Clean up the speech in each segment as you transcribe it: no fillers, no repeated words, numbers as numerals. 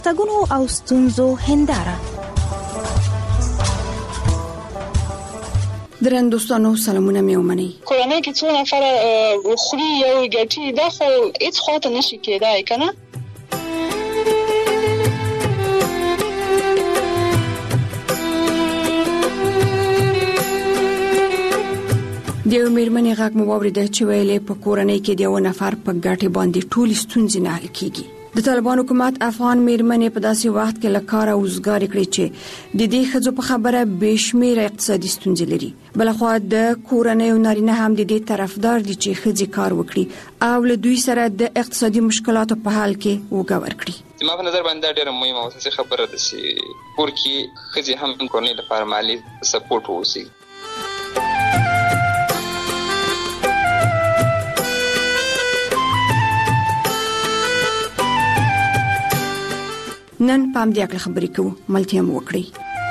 تګونو او ستونزو هنداره. درن دوستانو سلامونه مې ومني. کورنۍ کې څو نفر خوري یو ګټي دا خو هیڅ خاطر نشي کېدای کنه. د یو میرمنې غږ مو واورېده چې ویلې په کورنۍ کې د یو نفر په ګټې باندې ټولې ستونزې نه حل کیږي. د طالبان حکومت افغان میرمنې په داسې وخت کې له کاره وزګارې کړې چې د دې ښځو په خبره بېشمېره اقتصادي ستونزې لري. بلخوا د کورنۍ او نارینه هم د دې طرفدار دي چې ښځې کار وکړي او له دوی سره د اقتصادي مشکلاتو په حل کې وګا ورکړي. زما په نظر باندې ډېره مهمه او اساسي خبره ده چې کور کې ښځې هم کورنۍ لپاره مالي سپورټ ووسي. نن پام دې اکل خبرې کوو ملتیا مو وکړي.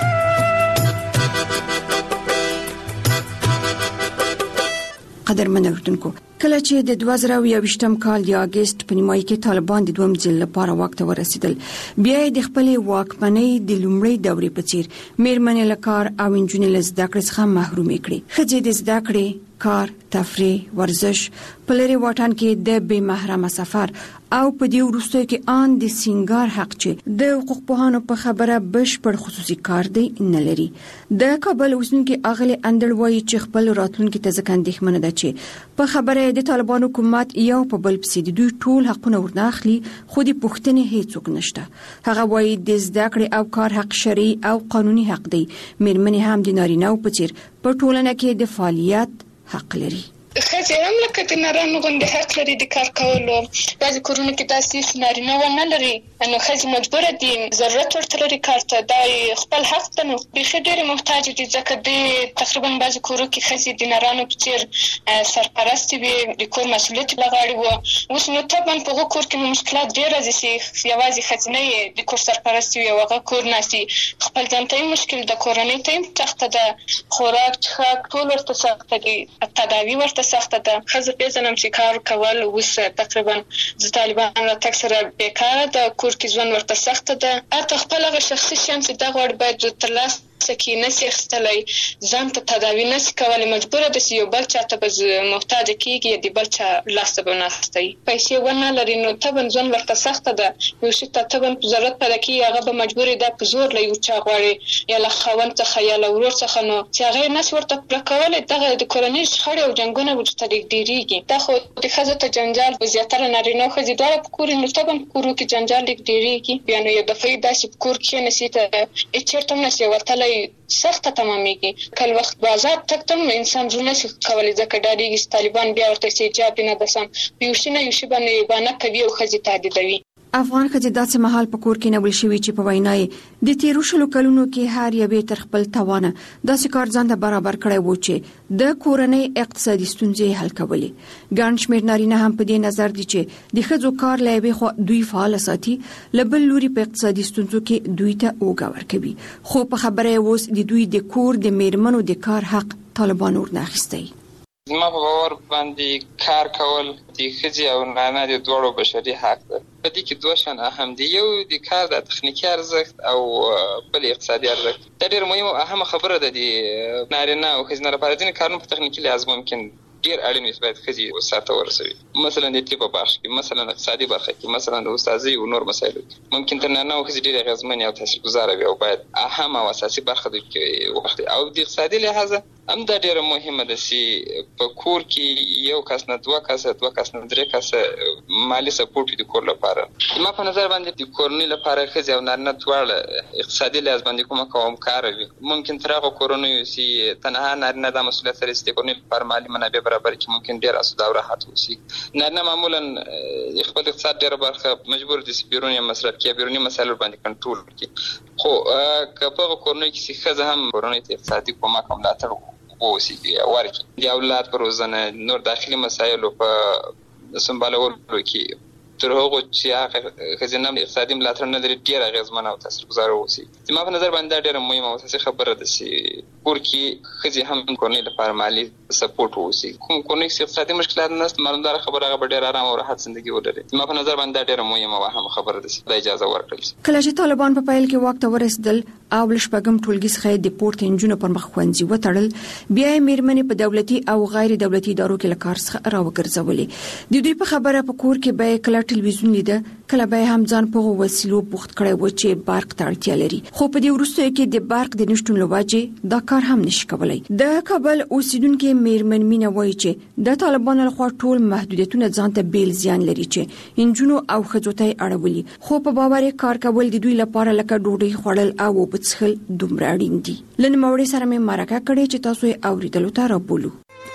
قدرمن اوردونکو، کله چې د 2022م کال د اگست په نیمایي کې طالبان د دویم ځل لپاره واک ته ورسېدل، بیا د خپل واکمنۍ د لومړۍ دورې په څیر میرمنې له کار او انجونې له زده کړې څخه محرومې کړې. ښځې د زده کړې، کار، تفریح، ورزش، په لرې واټن کې د بې محرمه سفر او په دې وروستیو کې ان د سینګار حق چې د حقوق پوهانو په خبره بشپړ خصوصي کار دی نه لري. د کابل اوسنکي اغلی اندړ وایي چې خپل راتلونکي ته ځکه اندېښمنه ده چې په خبره د طالبان حکومت یو په بل پسې د دوی ټول حقونه ورناخلي، خو د پوښتنې هیڅوک نشته. هغه وایي د زده کړې او کار حق شرعي او قانوني حق دی. میرمنې هم د نارینه‌و په څیر په ټولنه کې د فعالیت حق لري. ښځې هم لکه د نارینه غوندې حق لري د کار کولو. بعضې کورونو کې داسې نارینه ونه لري، نو ښځې مجبوره دي، ضرورت ورته لري کار ته، دا خپل حق ده. نو بیخي ډېرې محتاجې دي، ځکه د تقریبا بعضې کورو کې ښځې د نارانو په څېر سرپرستې وي، د کور مسؤلیت له غاړې وو. اوس نو طبعا په هغو کور کې نو مشکلات ډېر راځي چې یوازې ښځینه یې د کور سرپرستې وي او هغه کور ناستي. خپل ځان ته یې مشکل ده، کورنۍ ته یې سخته ده، خوراک څښاک ټول ورته سخته دي، تداوي ورته سخته ده. ښځه پېژنم چې کار کول اوس تقریبا د طالبان راتګ سره بېکاره ده، کور کې ژوند ورته سخته ده. حتی خپل هغه شخصي شیان چې دغه غواړي باید ترلاسه کې نشي اخیستلی، ځان ته تداوي نشي کولی، مجبوره ده چې یو بل چا ته به محتاجه کېږي، د بل چا لاس ته به ناستئ. پیسې ونه لري نو طبعا ژوند ورته سخته ده. یو شي ته طبعا ضرورت پیدا کېږي، هغه به مجبورې ده په زور له یو چا غواړي، یا له خاوند څخه یا له ورور څخه، نو چې هغه یې نشي ورته پوره کولی. دغه د کورنۍ شخړې او جنګونه ورته ډېرېږي. دا خو د ښځو ته جنجال په زیاتره نارینه او ښځې دواړه په کور نو طبعا په کورو کې جنجال ډېرېږي. بیا نو یو دفعې داسې په کور کښېنسي ته هېڅ چېرته هم نشي وتلی، سخته تمامېږي. کله وخت بازار تګ ته هم انسان زړه نشي کولی، ځکه ډارېږي چې طالبان بیا ورته چې حجاب دې نه دسم، په یو شي نه یو شي باندې بهانه کوي او ښځې تهدیدوي. افغان ښځې داسې مهال په کور کې نیول شوي چې په وینا یې د تېرو 20 کلونو کې هر یوې تر خپل توانه داسې کار ځان ته برابر کړی و چې د کورنۍ اقتصادي ستونزې حل کولې. ګڼ شمېر نارینه هم په دې نظر دي چې د ښځو کار له یوې خوا دوی فعاله ساتي، له بل لوري په اقتصادي ستونزو کې دوی ته اوږه ورکوي. خو په خبره یې اوس د دوی د کور د میرمنو د کار حق طالبان ورناخیستی. زما په باور باندې کار کول د ښځې او نارینه د دواړو بشري حق ده. په دې کې دوه شیان اهم دي، یو د کار د تخنیکي ارزښت او بل اقتصادي ارزښت. دا ډېر مهم او اهمه خبره ده د نارینه او ښځینه لپاره. ځینې کارونه په تخنیکي لحاظ ممکن ډېر اړین وي باید ښځې سرته ورسوي، مثلا د طب په برخه کې، مثلا اقتصادي برخه کې، مثلا د استاذۍ او نور مسایلو کې ممکن تر نارینه او ښځې ډېرې اغېزمنې او تاثیرګذاره وي او باید اهمه او اساسي برخه دوی کې واخلي. او د اقتصادي لحاظه هم دا ډېره مهمه ده چې په کور کې یو کس نه دوه کسه، دوه کس نه درې کسه مالي سپورټ د کور لپاره. زما په نظر باندې د کورنۍ لپاره ښځې او نارینه دواړه اقتصادي لحاظ باندې کومه کومکاره وي. ممکن تر هغه کورنیو چې تنها نارینه دا مسؤلیت لري چې د کورنۍ لپاره مالي منابع برابر کړي، ممکن ډېر اسوده او راحت اوسي. نارینه معمولا خپل اقتصاد ډېره برخه مجبور دي چې بیروني مصرف کړي، بیروني مسایل باندې کنټرول کړي. خو که په هغه کورنۍ کې چې ښځه هم کورنۍ ته اقتصادي کومک او ملاتړ ووسیږي ورکړي، د اولاد په روزنه، نور داخلي مسایلو په سمبالولو کې تر هغه چې هغه خزینه اقتصادي ملاتړ نه لري ډیر اغیزمن او تاثیرګذار اوسي. زما په نظر باندې ډیره مهمه او اساسي خبره ده چې کور کې خزي هم کورنۍ لپاره مالي سپورټ اوسي. کوم کورنۍ چې اقتصادي مشکلات نشته مالدار خبره هغه ډیر آرام او راحت ژوندۍ ولري. زما په نظر باندې ډیره مهمه او هم خبره ده چې اجازه ورکړل. کله چې طالبان په پیل کې واک ته ورسېدل او لشپږم ټولګي څخه د پورت انجونو پر مخ خوندي وتړل، بیا میرمنې په دولتي او غیر دولتي ادارو کې لکار څخه راوګرځولې. د دوی په خبره په کور کې به کله ټلویزیون لیده، کله به هم ځان په وسیلو بوخت کړی و چې برق ته اړتیا لري، خو په دې وروستیو کې د برق د نشټون لوجې دا کار هم نشي کولای. د کابل اوسیدونکو میرمن مینا وایي چې د طالبانو لخوا ټول محدودیتونه ځان ته بیل زیان لري چې انجونو او خځوتای اړولي، خو په باور کار کول د دوی لپاره لکه ډوډۍ خوړل او وبڅخل دومره اړین دي. لن موړې سره مې مرکه کړې چې تاسو یې اوریدلو ته راپولو.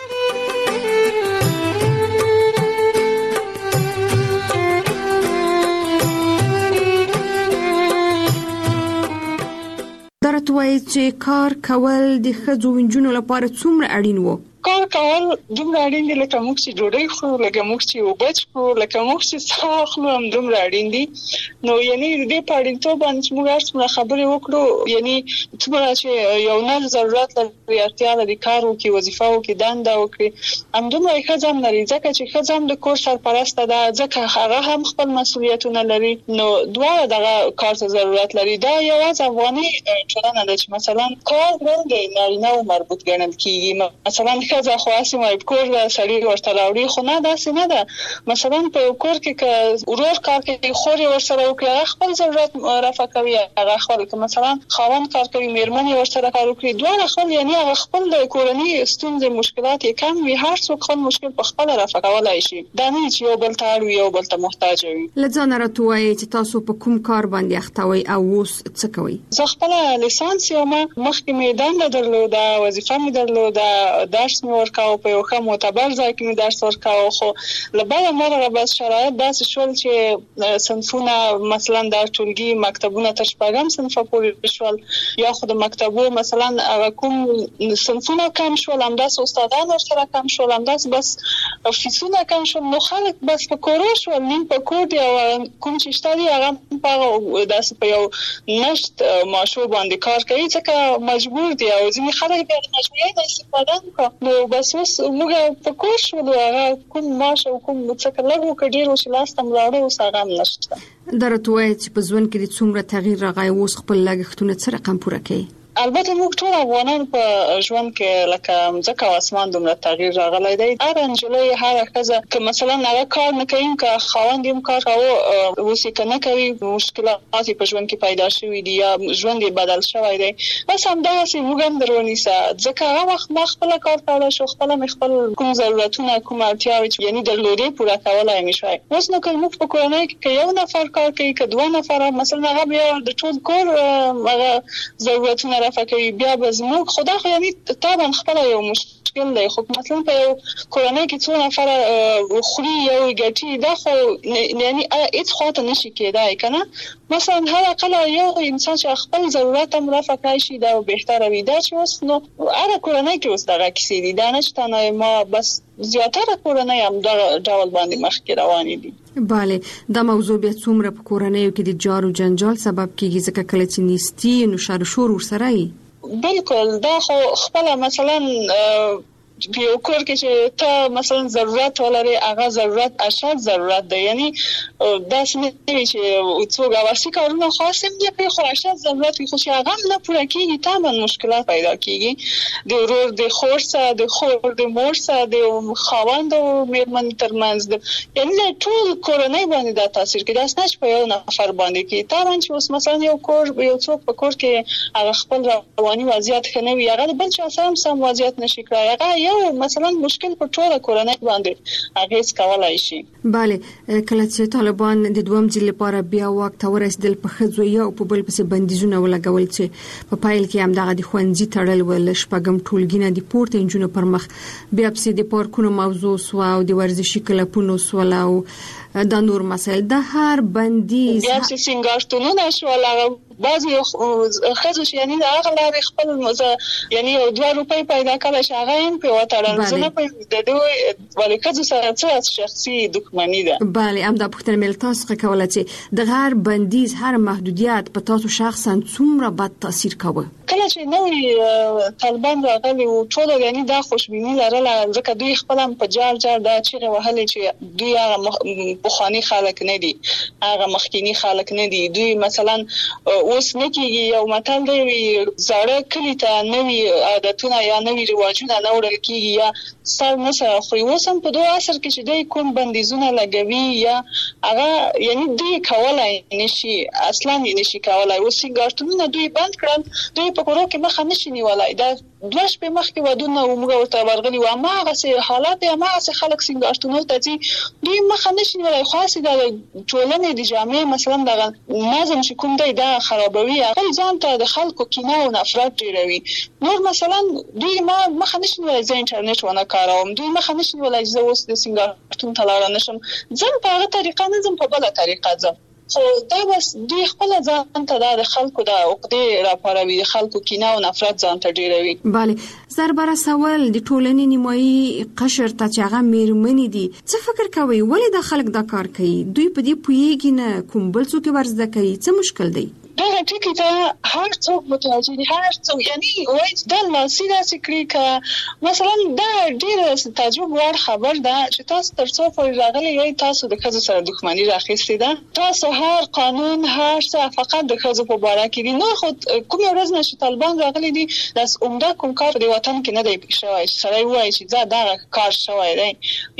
درتوي چې کار کول د خځو انجونو لپاره څومره اړین وو؟ کار کول دومره اړین دي لکه موږ چې ډوډۍ خورو، لکه موږ چې اوبه څښو، لکه موږ چې څښاک اخلو هم دومره اړین دي. نو یعنی د پاړینتوب باندې موږ هر خبرې وکړو، یعنی څومره چې یو نه ضرورت لري اړتیا لري کار وکړي، وظیفه وکړي، دنده وکړي، هم دومره ښځه هم لري ځکه چې ښځه هم د کور سرپرسته ده، ځکه هغه هم خپل مسؤلیتونه لري. نو دواړه دغه کار ته ضرورت لري. دا یوازې افغاني ټولنه ده چې مثلا کار ولې نارینه او مربوط ګڼل کیږي. مثلا ښځه خو اسې مې کور د سړي ورته راوړي، خو نه داسې نه ده. مثلا په کور کې که ورور کار کوي، خور یې ورسره وکړي، هغه خپل ضرورت رفع کوي، هغه خپل که مثلا خاوند کار کوي، میرمن یې ورسره کار وکړي، دواړه خپل یعنی هغه خپل د کورنۍ ستونزې مشکلات یې کم وي، هر څوک خپل مشکل په خپل رفع کولای شي. دا نه چې یو بل ته اړ وي، یو بل ته محتاج وي. لځان راټوي چې تاسو په کوم کار باندې اختوي او اوس څه کوي؟ زه خپل لیسانس یم، مخکې مې دنده درلوده، وظیفه مې درلوده، درس مې ورکاو، په یو ښه معتبر ځای کې مې درس ورکاو. خو له بده مرغه بس شرایط داسې شول چې صنفونه مثلا د ټولګي مکتبونه تر شپږم صنفه پورې شول، یا خو د مکتبو مثلا کوم صنفونه کم شول، همداسې استادان ورسره کم شول، همداسې بس فیسونه کم شول. نو خلک بس په کورو شول، نیم په کور دی او کوم چې شته دي هغه په داسې په یو نشت ماشو باندې کار کوي ځکه مجبور دي، او ځینې خلک بیا د مجبورۍ نه استفاده کوي. نو بس اوس موږ په کور شو، هغه کوم ماش او کوم څه لګو کډیر او شلاستم لاړو اوس هغه نشته. درتوي چې په ژوند کې د څومره تغییر راغی، اوس خپل لګښتونه څه رقم پوره کوي؟ البته موږ ټول افغانان په ژوند کې لکه ځکه اسمان دومره تغییر راغلی دی. هر انجلۍ هر ښځه که مثلا هغه کار نه کوي، که خاوند یې کار کوي اوس یې نه کوي، مشکلات په ژوند کې پیدا شوي دي یا ژوند یې بدل شوی دی، بس همداسې موږ هم درونیسه ځکه هغه وخت ما خپل کار کولای شو، خپل کوم ضرورتونه کوم اړتیاوې یعنی درلودې پوره کولای مې شوی. اوس نو که موږ په کورنۍ کې یو نفر کار کوي، که دوه نفر مثلا هغه بیا د ټول کور هغه ضرورتونه رفع کوي، بیا به زموږ خدا خو یعنی طبعا خپل یو مشکل دی. خو مثلا په یو کورنۍ کې څو نفر خوري یو ګټي، دا خو یعنی هیڅ خاطر نشي کېدای کنه. مثلا هر اقل یو انسان چې خپل ضرورت هم رفع کړي شي دا بهتره وي. دا چې اوس نو هر کورنۍ کې اوس دغه کیسې دي، دا نشته نه ما بس زیاتره کورنۍ هم دا ډول باندې مخکې روانې دي. بله، دا موضوع بیا څومره په کورنۍ کې د جار او جنجال سبب کیږي ځکه کله چې نیستی نو شر شور ورسره ای. بالکل، دا خو خپل مثلا یو کور کې چې ته مثلا ضرورت ولري، هغه ضرورت اشد ضرورت دی، یعنی دا څنګه چې څوک اواسي کارونه خاصم دي په خو اشد ضرورت خو چې هغه نه پوره کیږي، طبعا مشکلات پیدا کیږي. د ورور د خور سره، د خور د مور سره، د خاوند او میرمن ترمنځ، یعنی ټول کورنۍ باندې دا تاثیر کوي. دا څنګه په یو نفر باندې کې طبعا چې اوس مثلا یو کور یو څوک په کور کې هغه خپل رواني وضعیت خنوي، هغه بل چا سم وضعیت نشي کړای، هغه یو مثلا مشکل په ټوله کورنۍ باندې اغیز کولای شي. بله، کله چې طالبان د دویم ځل لپاره بیا واک ته ورسېدل، په ښځو یو په بل پسې بندیزونه ولګول چې په پایل کې هم دغه د ښوونځي تړل ول، شپږم ټولګي نه د پورته انجونو پر مخ، بیا پسې د پارکونو موضوع سو او د ورزشي کلبونو سو او دا نور مسائل، د هر بندیز بیا چې سنگارتونونه شو، هغه بعضي خزو چې یعنی هغه لارې خپل یعنی 2 روپۍ پیدا کړل چې هغه هم په وټړل زنه په د دوی ولې خزو سره څه شخصي دښمنی ده. بله هم دا پوښتنه مې تاسو کوله چې د هر بندیز هر محدودیت په تاسو شخصا څومره بد تاثیر کوي؟ کله چې نوې طالبان راغلي او ټول یعنی دا خوشبینی لرله ځکه دوی خپل په جار دا چې وهلې چې دوی هغه بخاني خلک نه دي، هغه مخکینی خلک نه دي. دوی مثلا اوس نه کېږي یو متل دی زړه کلی ته نوې عادتونه یا نوې رواجونه نه وړل کېږي یا سر نه سره خو اوس هم په دوه عصر کې چې دوی کوم بندیزونه لګوي یا هغه یعنی دوی کولای نشي اصلا نشي کولای. اوس سینګارتونونه دوی بند کړل، دوی په کورو کې مخه نشي نیولای. دا 2 شپې مخکې ودونه موږ ورته ورغلي و ما هغه حالات ما هغه خلک سینګارتونو ته چې دوی مخه نشي نیولای. خاصه د ټولنې د جامع مثلا د نظم چې کوم دی دا خرابوي، هغه ځان ته د خلکو کینه او نفرت ډیروي. نور مثلا دوی ما مخه نشي نیولای ز انټرنیټ ونه کاروم، دوی مخه نشي نیولای ز اوس د سینګارتون ته لاړ نشم، ځم په هغه طریقه نه ځم په بل طریقه ځم. خو دا بس دوی خپل ځان ته د خلکو د عقدې راپاروي، د خلکو کینه او نفرت ځان ته ډیروي. بله زربره سوال د ټولنې نیمایي قشر ته چې هغه میرمنې دي څه فکر کوي ولې د خلک دا کار کوي؟ دوی په دې پوهیږي نه کوم بل څوک ورزده کوي؟ څه مشکل دی؟ دا ټکی ته هر څوک متوجه دي، هر څوک یعنی وایي دا لاسي داسې کړي که مثلا دا ډېر تعجب وړ خبر ده چې تاسو تر څو پورې راغلي یې تاسو د ښځو سره دښمني راخیستې ده. تاسو هر قانون هر څه فقط د ښځو په باره کې دي. نه خو کومه ورځ نه چې طالبان راغلي دي داس عمده کوم کار د وطن کې نه دی شوی چې سړی وایي چې دا کار شوی دی.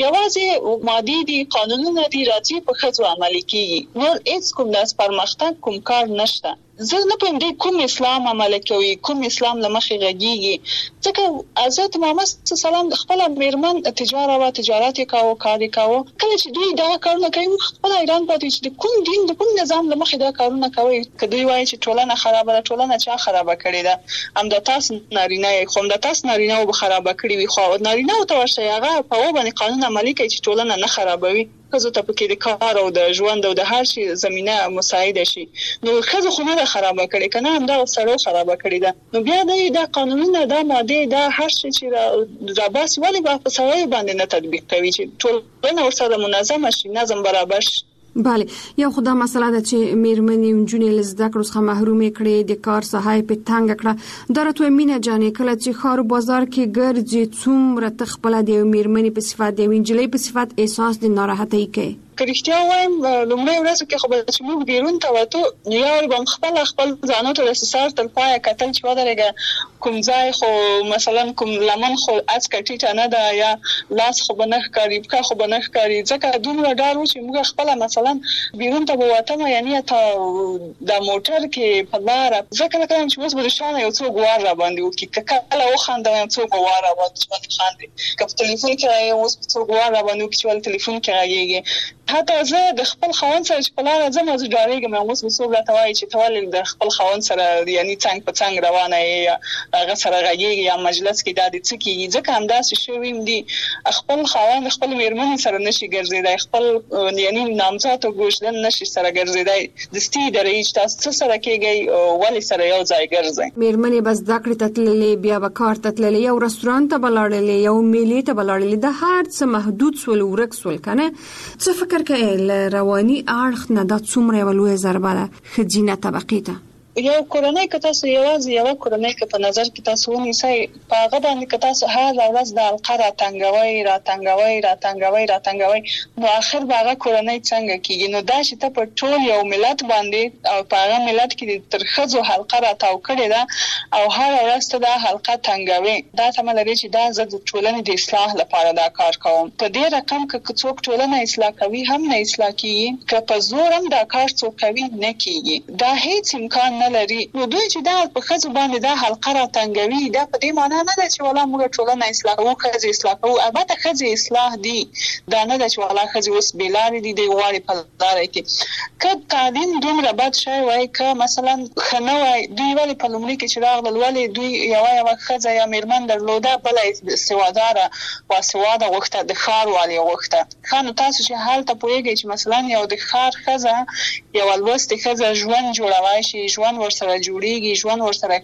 یوازې مادي دي، قانونونه دي راځي په ښځو عملي کېږي، نور هیڅ کوم داس پرمختګ کوم کار نشته. زه نه پوهیم دی کوم اسلام عمل کوي، کوم اسلام له مخې غږیږي. ځکه حضرت محمد صلی الله علیه وسلم د خپل میرمن تجارت یې کاوه، کار یې کاوه. کله چې دوی دا کارونه کوي خپل ایران پاتې چې کوم دین د کوم نظام له مخې دا کارونه کوي. که دوی وایي چې ټولنه خرابه ده، ټولنه چا خرابه کړې ده؟ هم د تاسو نارینه یې، خو هم د تاسو نارینه به خرابه کړې وي. خو نارینه ته ورشي هغه په باندې قانون عملي کوي چې ټولنه نه خرابوي. ښځو ته پکې د کار او د ژوند او د هر شي زمينه مساعده شي. نو ښځو خو نه خرابه کړي کنه، هم دا سره خرابه کړي ده. نو بیا دا قانونونه دا ماده دا هر شي چې را بس ولی په سوي باندې نه تطبیق کوي چې ټولنه ورسره منظم شي، نظم برابر شي. بله یو خدا مسئله ده چې میرمنې نجونې له زده کړو څخه محرومې کړې، د کار ساحه په تنګ کړه. دا راته مینه جانې کله چې ښار بازار کې ګرځي څومره تخپل د میرمنې په صفات د انجلۍ په صفات احساس د ناراحتۍ کوي. کرښتیا وایم لومړی ورځ کې خو به چې موږ بیرون ته وته نو یو به خپل ځانو ته د سر تر پای کتل چې ودرېږه کوم ځای خو مثلا کوم لمن خو از کټیټه نه ده یا لاس خو بنخ کاری بکا خو بنخ کاری ځکه دومره ډار و چې موږ خپل مثلا بیرون ته وته یعنی ته د موټر کې په لار ځکه کوم چې اوس به شانه یو څو غوار را باندې وکي کله و خنده یو څو غوار را باندې خاندي کله ټلیفون کې اوس څو غوار را باندې وکي چې ټلیفون کې راځي. حتی زه د خپل خاوند سره چې په لار ځم زه ډارېږم، اوس مسوب راته وایي چې ته ولې د خپل خاوند سره یعنی څنګ په څنګ روانه یې، هغه سره غږېږي یا مجلس کې دا د څه کېږي. ځکه همداسې شویم دي خپل خاوند خپل میرمنې سره نشي ګرځېدای، خپل یعنی نامزاد او ګوشدن نشي سره ګرځېدای. دستي درې چې تاسو څه سره کېږئ ولې سره یو ځای ګرځئ. میرمنې بس زده کړې ته تللې، بیا به کار ته تللې، یو رستورانت ته به لاړلې، یو میلې ته به لاړلې، د هر څه محدود سول ورک سول کنه. څه فکر کوي رواني اړخ نه دا څومره یو لوی ضربه ده خځینه طبقې ته؟ یو کورنۍ که تاسو یوازې یو کورنۍ که په نظر کې تاسو ونیسئ په هغه باندې که تاسو هر ورځ د حلقه راتنګوي نو اخر به هغه کورنۍ څنګه کېږي؟ نو دا چې ته په ټول یو ملت باندې او په هغه ملت کې تر ښځو حلقه راتاو کړې ده او هر ورځ ته دا حلقه تنګوي، دا سمه لري چې دا زه د ټولنې د اصلاح لپاره دا کار کوم. په دې رقم که څوک ټولنه اصلاح کوي هم نه اصلاح کېږي، که په زور هم دا کار څوک کوي نه کېږي. دا هیڅ امکان لري. نو دوی چې دا په ښځو باندې دا حلقه را تنګوي دا په دې معنی نه ده چې ولا موږ ټولنه اصلاح کوو، ښځې اصلاح کوو. البته ښځې اصلاح دي، دا نه ده چې ولا ښځې اوس بې لارې دي دی غواړي په لاره کې. که تعلیم دومره بد شوی وای، که مثلا ښه نه وای، دوی ولې په لومړي کې چې راغلل ولې دوی یوه ښځه یا میرمن درلوده بله سواداره باسواده غوښته، د ښار والي غوښته. ښه نو تاسو چې هلته پوهېږئ چې مثلا یو د ښار ښځه یوه لوستې ښځه ژوند جوړولی شي، ژوند ژوند ورسره جوړیږي، ژوند ورسره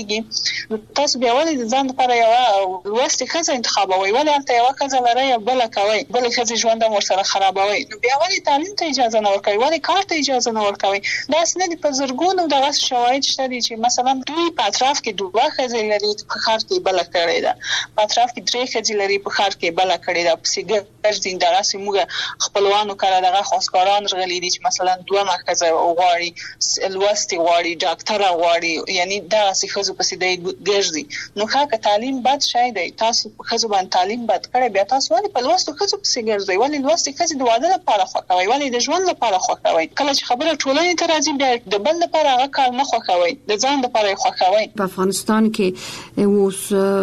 کېږي. تاسو بیا ولې د ځان لپاره یو لوستي ښځه انتخابوي؟ ولې هلته یو ښځه لرئ او بله کوئ، بل ښځې ژوند هم ورسره خرابوي؟ نو بیا ولې تعلیم ته اجازه نه ورکوي؟ ولې کار ته اجازه نه ورکوي؟ داسې نه دي. په زرګونو دغه شواهد شته دي چې مثلا دوی په اطراف کې 2 ښځې لري، په ښار کې بله کړې ده، په اطراف کې 3 ښځې لري، په ښار کې بله کړې ده. پسې ګرځي دغسې موږ خپلوانو کره دغه خواستګاران راغلي دي چې مثلا 2 ښځه غواړي، لوستې غواړي، ډاکټره غواړي، یعنی دغسې ښځو پسې دی ګرځي. نو که تعلیم بد شی دی، تاسو په ښځو باندې تعلیم بد کړی، بیا تاسو ولې په لوستو ښځو پسې ګرځئ؟ ولې لوستې ښځې د واده لپاره خوښوئ؟ ولې د ژوند لپاره خوښوئ؟ کله چې خبره ټولنې ته راځي بیا د بل لپاره هغه کار نه خوښوئ، د ځان لپاره یې خوښوئ. په افغانستان کې اوس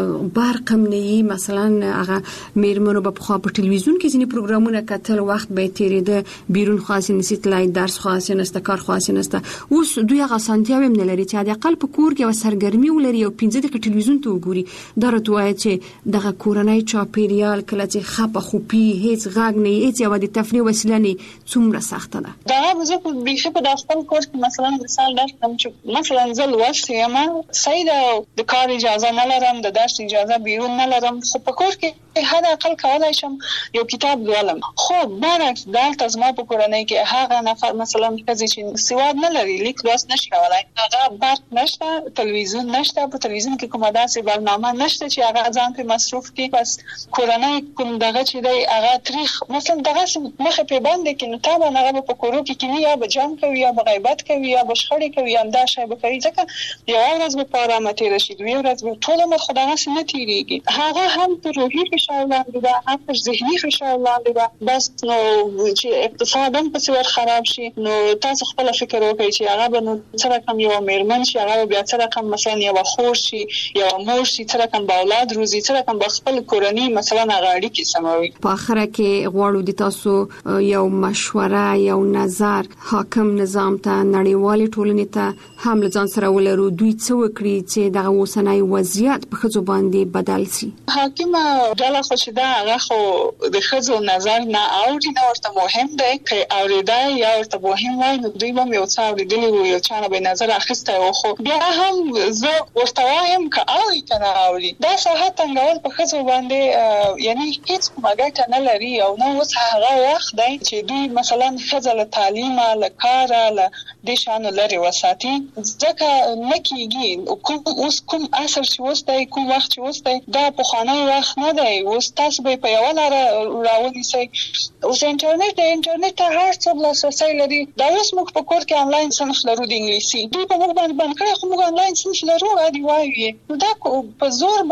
برق هم نه وي، مثلا هغه میرمنو په خوا په ټلویزیون کې ځینې پروګرامونه کتل، وخت به تیرېده، بیرون خاص نسی تلای، درس خاص نسته، کار خاص نسته. اوس دوی هغه سانتیاوي هم نه لري چې د اقل په کور کې او سرګرمي ولري او 15 دقیقې ټلویزیون ته وګوري. دا راته وایي چې دغه کورنۍ چاپیریال کله چې خپه خوپی هیڅ غږ نه، هیڅ یو د تفریح وسیله نه، څومره سخته ده. دا زه په بیخي په خپل کور کې مثلا مثال درکړم چې مثلا زه لوستې یم، صحیح ده، د کار اجازه نه لرم، د درس اجازه بیرون نه لرم، خو په کور کې حد اقل کولای شم یو کتاب لولم. خو برعکس دلته زما په کورنۍ کې هغه نفر مثلا ښځې چې سواد نه لري، لیک لوست نشي کولای، هغه برق نشته، تلویزیون نشته، په تلویزیون کې کومه داسې برنامه نشته چې هغه ځان په مصروف کړي. بس کورنۍ کوم دغه چې دی هغه تاریخ مثلا دغه مخه په باندې کې نو تابع هغه په کورو کې کینی یا به جام کوي یا به غیبت کوي یا به شخړې کوي یا دا شی به کوي، ځکه یو ورځ به په آرامه تېره شي، دوی ورځ به ټول عمر خو دغسې نه تېرېږي. هغه هم په روحي فشار لاندې ده، هم په ذهني فشار لاندې ده. بس نو چې اقتصاد هم پسې ور خراب شي، نو تاسو خپله فکر وکړئ چې هغه به نو څه رقم یو میرمن شي، هغه به بیا څه رقم مثلا یوه خور شي، یوه مور شي، څه رقم به اولاد روزي، څه رقم به خپل کورنۍ مثلا هغه اړیکې سموي. په آخره کې غواړو د تاسو یو مشوره، یو نظر حاکم نظام ته، نړیوالې ټولنې ته هم له ځان سره ولرو، دوی څه وکړي چې دغه اوسنی وضعیت په ښځو باندې بدل شي. حاکمه ډله خو چې ده هغه خو د ښځو نظر نه اوري، نه ورته مهم دی، که اورېدی یا ورته مهم وای نو دوی به هم یو څه اورېدلي وو، یو چا نه به نظر اخیستی وو. خو بیا هم زه ورته وایم که اوري که نه اوري، دا ساحه تنګول په ښځو باندې یعنی هیڅ کومه ګټه نه لري. او نو اوس هغه وخت دی چې دوی مثلا ښځه له تعلیمه، له کاره، له دې شیانو لرې وساتي، ځکه نه کېږي. اوس کوم عصر چې اوس دی، کوم وخت چې اوس دی، دا پخوانی وخت نه دی. اوس تاسو به په یوه لاره راونیسئ. اوس انټرنیټ دی، انټرنیټ ته هر څوک لاسرسی لري. دا اوس موږ په کور کې آنلاین صنف لرو د انګلیسي، دوی په موږ باندې بند کړی، خو موږ آنلاین صنف لرو عادي وایو. نو دا په زور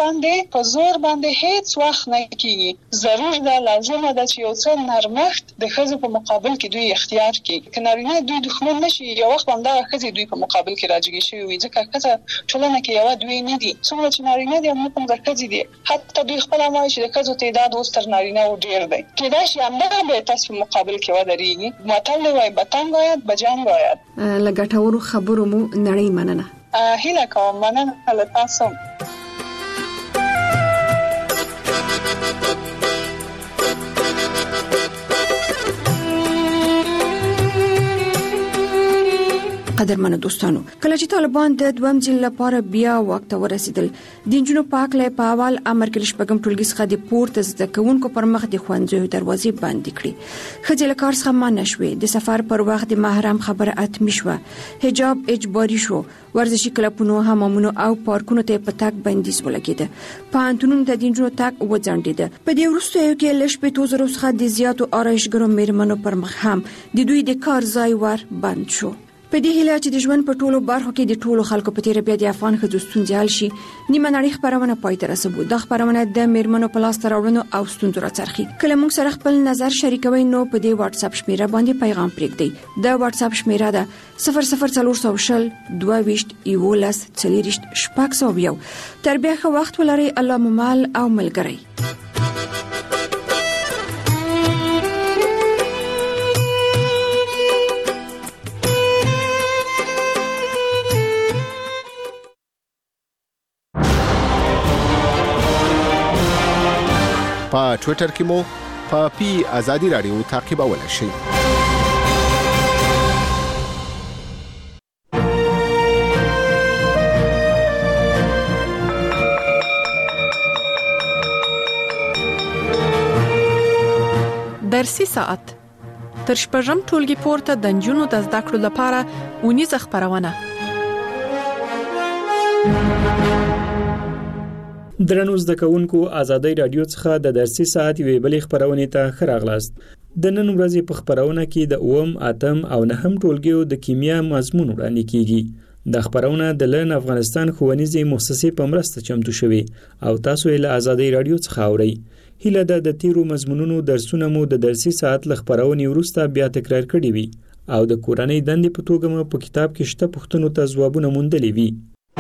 باندې هیڅ وخت نه کېږي. ضرور ده، لازمه ده چې یو څه نرمښت د ښځو په مقابل کې دوی اختیار کړي. که نارینه دوی دښمن نشي، یو وخت همدغه ښځې دوی په مقابل کې راجګې شوي وي، ځکه ښځه ټولنه کې یوه دوی نه دي. څومره چې نارینه دي همدومره ښځې دي. حتی دوی خپله هم وایي چې د ښځو تعداد اوس تر نارینه و ډېر دی. کېدای شي همدغه به تاسو په مقابل کې ودرېږي. متل دی وایي بتنګ آید به جنګ آید. له ګټورو خبرو مو نړۍ مننه. هیله کوم، مننه له تاسو. قدرمنو دوستانو، کله چې طالبان د دویم ځل لپاره بیا واک ته ورسېدل، د نجونو پاکلې په اول امر کې شپږم ټولګي څخه د پورته زده کوونکو پر مخ د ښوونځیو دروازې بندې کړې. ښځې له کار څخه منع شوې، د سفر پر وخت د محرم خبره اتمی شوه، حجاب اجباري شو، ورزشي کلبونو، حمامونو او پارکونو ته په تګ بندیز ولګېده، پوهنتونونو ته د نجونو تګ وځنډېده. په دې وروستیو کې له 15,000 څخه د زیاتو آرایشګرو میرمنو پر مخ هم د دوی د کار ځای ور بند شو. په دې هیله چې د ژوند په ټولو برخو کې د ټولو خلکو په تیر بیا د افغان ښځو ستونزې حل شي، نیمه نړۍ خبرونه پای ته رسوو. دا خبرونه د میرمنو په لاس راوړنو او ستونزو راڅرخي. کله موږ سره خپل نظر شریکوي نو په دې واتس اپ شمیره باندې پیغام پرېږدئ. دا واتس اپ شمیره ده 00420 22 11 4 تر بیا ښه وخت ولرئ. الله مو مل او ملګری. په ټوئیټر کې مو په پی آزادی رادیو تعقیبولای شئ. درسي ساعت تر شپږم ټولګي پورته د نجونو د زده کړو لپاره اونیزه خبرونه. درنو زده کوونکو، آزادۍ رادیو څخه د درسي ساعت یوې بلې خبرونې ته ښه راغلاست. د نن ورځې په خبرونه کې د 9م، 8م او 9م ټولګیو د کیمیا مضمون وړاندې کیږي. د خبرونه د لن افغانستان ښوونیزې مؤسسې په مرسته چمتو شوې او تاسو یې له آزادۍ رادیو څخه اورئ. هیله ده د تیرو مضمونونو درسونه مو د درسي ساعت له خبرونې وروسته بیا تکرار کړي وي او د کورنۍ دندې په توګه مو په کتاب کې شته پوښتنو ته ځوابونه موندلي وي.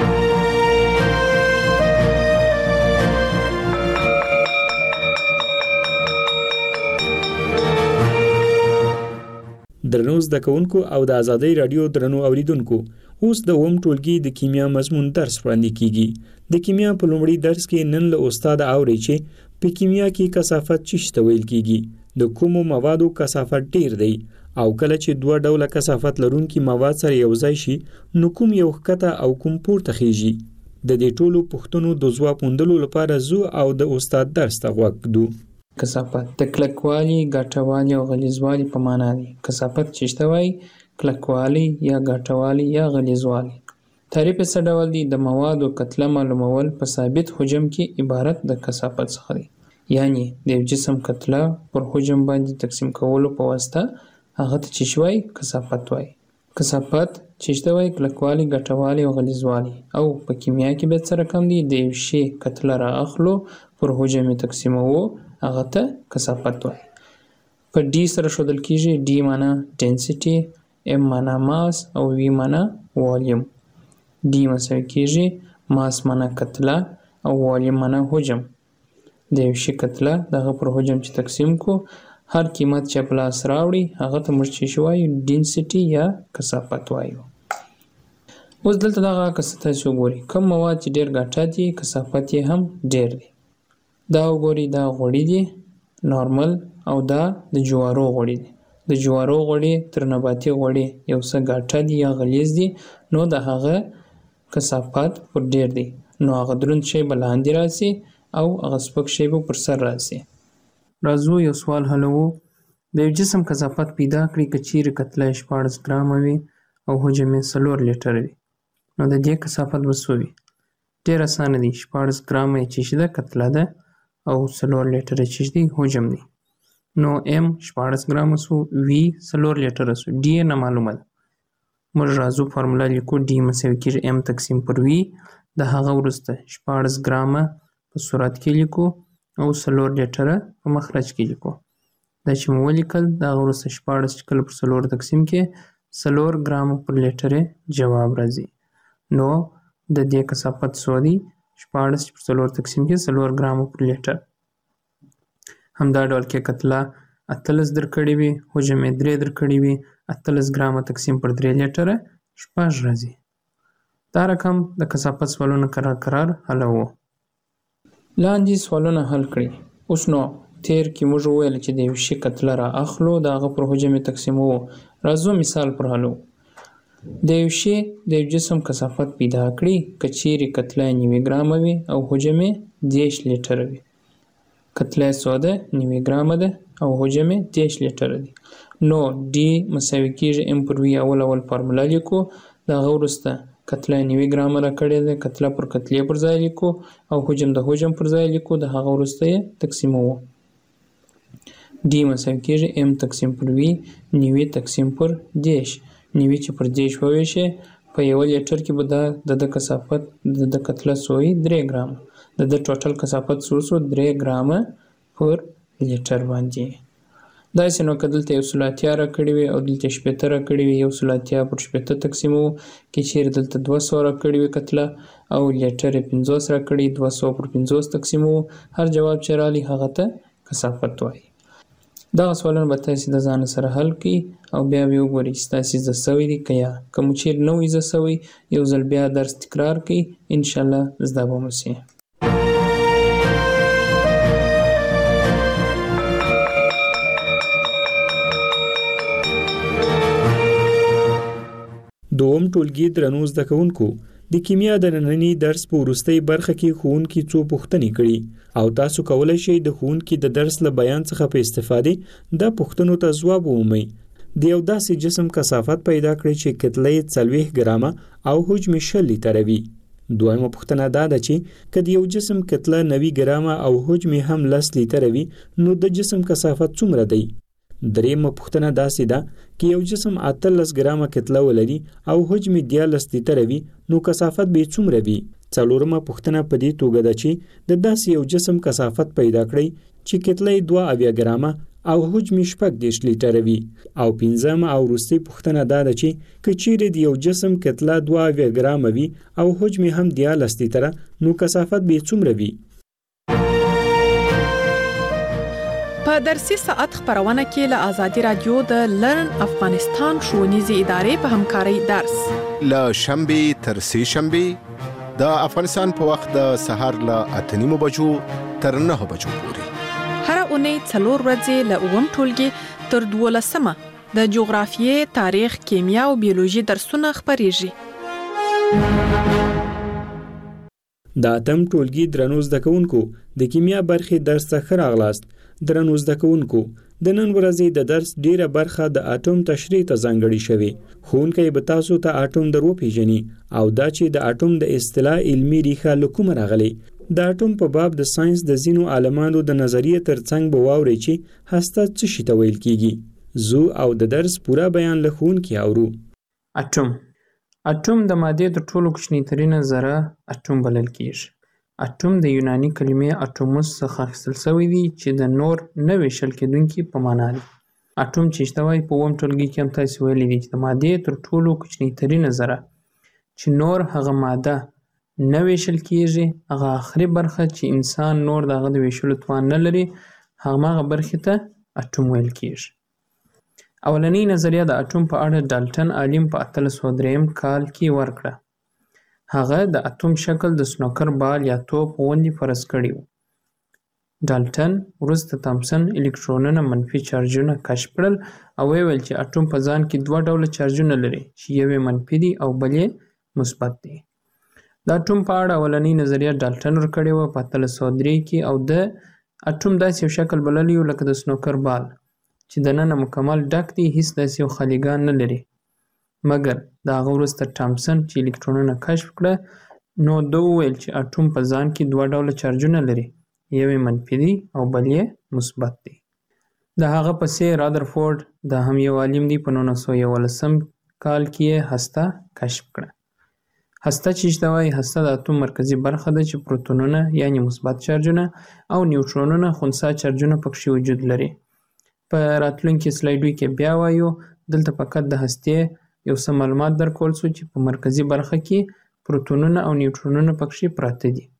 درنو زده کوونکو او د آزادۍ رادیو درنو اوریدونکو، اوس د 9م ټولګي د کیمیا مضمون درس وړاندې کیږي. د کیمیا په لومړي درس کې نن له استاد اوري چې په کیمیا کې کثافت څه ته ویل کیږي، د کومو موادو کثافت ډیر دی او کله چې دوه ډوله کثافت لرونکي مواد سره یو ځای شي نو کوم یو ښکته او کوم پورته خیږي. د دې ټولو پوښتنو د ځواب موندلو لپاره زو او د استاد درس ته غوږ ږدو. کثافت د کلکوالي، ګټوالي او غلیظوالي په معنا دی. کثافت چې ته وایي کلکوالي یا ګټوالي یا غلیظوالي. تعریف یې څه ډول دی؟ د موادو کتله معلومول په ثابت حجم کې عبارت د کثافت څخه دی. یعنی د یو جسم کتله پر حجم باندې تقسیم کولو په واسطه هغه ته چې شوی کثافت وایي. کثافت چې ته وایي کلکوالي، ګټوالي او غلیظوالي. او په کیمیا کې به څه رقم دی؟ د یو شی کتله را اخلو پر حجم تقسیموو هغه ته کثافت وایي. په ډي سره ښودل کیږي. ډي معنا ډینسټي، ام معنا ماس او وی معنا والیوم. ډي مساوي کیږي ماس معنا کتله او والیوم معنا حجم. د یو شي کتله دغه پر حجم چې تقسیم کو هر قیمت چې په لاس راوړي هغه ته موږ چې وایو ډینسټي یا کثافت وایو. اوس دلته دغه کثافت وګورئ. کوم مواد چې ډیر ګټه دي کثافت یې هم ډیر دی. دا وګورئ، دا غوړي دي نارمل او دا د جوارو غوړي دي. د جوارو غوړي تر نباتي غوړي یو څه ګټه دي یا غلیظ دي، نو د هغه کثافت پر ډیر دی. نو هغه دروند شی به لاندې راسي او هغه سپک شی به پر سر راسي. راځو یو سوال حلوو. د یو جسم کثافت پیدا کړئ که چیرې کتله 14 ګرامه وي او حجم یې 4 لیټره وي، نو د دې کثافت به څه وي؟ ډېر اسانه دی. 14 ګرامه یې چې ده کتله ده او 4 لیټره چې دی حجم دی. نو ام 14 ګرامه سو، وی 4 لیټره سو، ډي نه معلومه ده. موږ راځو فارمولا لیکو. ډي مساوي کېږي ام تقسیم پر وی. د هغه وروسته 14 ګرامه په صورت کې لیکو او 4 لیټره په مخرج کې لیکو. دا چې مو ولیکل د هغه وروسته 14 چې کله پر 4 تقسیم کې 4 ګرامه پر لیټره جواب راځي. نو د دې کثافت څو دی؟ 14 چې پر 4 تقسیم کې 4 ګرامه پر لیټر. همدا ډول کې کتله 18 درکړې وي، حجم یې 3 درکړې وي، 18 ګرامه تقسیم پر 3 لیټره 6 راځي. دا رقم د کثافت سوالونه کرار حلوو. لاندې سوالونه حل کړئ. اوس نو تیر کې موږ وویل چې د یو شي کتله را اخلو د هغه پر حجم تقسیموو. راځو مثال پر حلو. د یو شي د یو جسم کثافت پیدا کړئ که چیرې کتله 9 ګرامه وي او حجم یې 10 لیټره وي. کتله څو ده؟ 9 ګرامه ده او حجم یې 10 لیټره دی. نو ډي مساوي کېږي ام پر وی. اول فارمولا لیکو. د هغه وروسته کتله 9 ګرامه راکړې ده، کتله پر کتلې پر ځای لیکو او حجم د حجم پر ځای لیکو. د هغه وروسته یې تقسیموو. ډي مساوي کېږي ام تقسیم پر وی 9 تقسیم پر 10. 9 چې پر 10 وویشي په یو لیټر کې به د کثافت د کتله سوی 3 ګرامه. د ټوټل کثافت سو 3 ګرامه پر لیټر باندې. داسې نو که دلته 180 راکړې وي او دلته 70 راکړې وي، 180 پر 70 تقسیموو. که چیرې دلته 200 راکړې وي کتله او لیټر یې 50 راکړي، 200 پر 50 تقسیموو. هر جواب چې راغلی هغه ته کثافت وایي. دغه سوالونه به تاسې د ځان سره حل کړئ او بیا به وګورئ چې تاسې زده سوي دي که یا. که مو چیرې نه وي زده سوی، یو ځل بیا درس تکرار کړئ، انشاءالله زده به مو سي. دوم ټولګي درنو زده کوونکو، د کیمیا د نننی درس په وروستۍ برخه کې ښوونکي څو پوښتنې کړي او تاسو کولی شئ د ښوونکي د درس له بیان څخه په استفادې د پوښتنو ته ځواب ومومئ. د یو داسې جسم کثافت پیدا کړئ چې کتله یې 40 ګرامه او حجم 20 لیتره وي. دویمه پوښتنه دا ده چې که د یو جسم کتله 90 ګرامه او حجم یې هم 10 لیتره وي نو د جسم کثافت څومره دی؟ دریمه پوښتنه داسې ده که یو جسم 18 ګرامه کتله ولري او حجم 14 لیتره وي نو کثافت به څومره وي؟ څلورمه پوښتنه په دې توګه ده چې د داسې یو جسم کثافت پیدا کړئ چې کتله یې 2 ګرامه او حجم 14 لیتره وي. او پنځمه او وروستۍ پوښتنه دا ده چې که چیرې د یو جسم کتله 2 ګرامه وي او حجم هم 14 لیتره نو کثافت به څومره وي؟ په درسي ساعت خبرونه کې له آزادي رادیو د لرن افغانستان ښوونیزې ادارې په همکارۍ درس له شنبې تر سه شنبې د افغانستان په وخت د سهار له 8:30 بجو تر 9 بجو پورې. هر اونۍ 4 ورځې له 9 ټولګي تر 12 د جغرافیې، تاریخ، کیمیا او بیولوژي درسونه خبريږي. د اتم ټولګي درنو زده کوونکو د کیمیا برخې درس ته راغلاست. درنو زده کوونکو د نن ورځې د درس ډیره برخه د اټوم تشریح ته ځانګړې شوې. ښوونکی به تاسو ته اټوم در وپیژني او دا چې د اټوم د اصطلاح علمي ریښه له کومه راغلې. د اټوم په باب د ساينس د ځینو عالمانو د نظریې ترڅنګ به واورئ چې هسته څه شي ته ویل کیږي. زو او د درس پورا بیان له ښوونکي اورو. اټوم د مادې د ټولو کوچنی ترینه ذره اټوم بلل کیږي. اټوم د یوناني کلمې اټوموس څخه اخیستل شوی دی چې د نور نه ویشل کېدونکي په معنا دی. اټوم چې شته وایي په اووم ټولګي کې هم تاسې ویلي دي چې د مادې تر ټولو کوچنی ترینه ذره چې نور هغه ماده نه ویشل کیږي، هغه آخري برخه چې انسان نور د هغه د ویشلو توان نه لري، هغه برخې ته اټوم ویل کیږي. اولنۍ نظریه د اټوم په اړه ډالټن عالم په 1803 کال کې ورکړه. هغه د اټوم شکل د سنوکر بال یا توپ غوندې فرض کړی و. ډالټن وروسته تامسن الکترونونه منفي چارجونه کشف کړل او ویل چې اټوم په ځان کې 2 ډوله چارجونه لري چې یو منفي دی او بل مثبت دی. د اټوم په اړه اولنۍ نظریه ډالټن ورکړې و په 1803 کې او د اټوم داسې یو شکل بللی و لکه د سنوکر بال چې دننه مکمل ډک دی، هیڅ داسې یو خالیګان نه لري. مګر د هغه وروسته تامسن چې الکترونونه کشف کړه نو ده وویل چې اټوم په ځان کې 2 ډوله چارجونه لري، یو منفي دی او بل مثبت دی. د هغه پسې رادرفورد د هم یو عالم دی په 1911 کال کې هسته کشف کړه. هسته چې شته وایي هسته د اټوم مرکزي برخه ده چې پروتونونه یعنی مثبت چارجونه او نیوټرونونه خنثی چارجونه پکې وجود لري. په راتلونکي سلایډو کې بیا وایو دلته فقط د هستې یو څه معلومات درکول شو چې په مرکزي برخه کې پروتونونه او نیوټرونونه پکې پراته دي.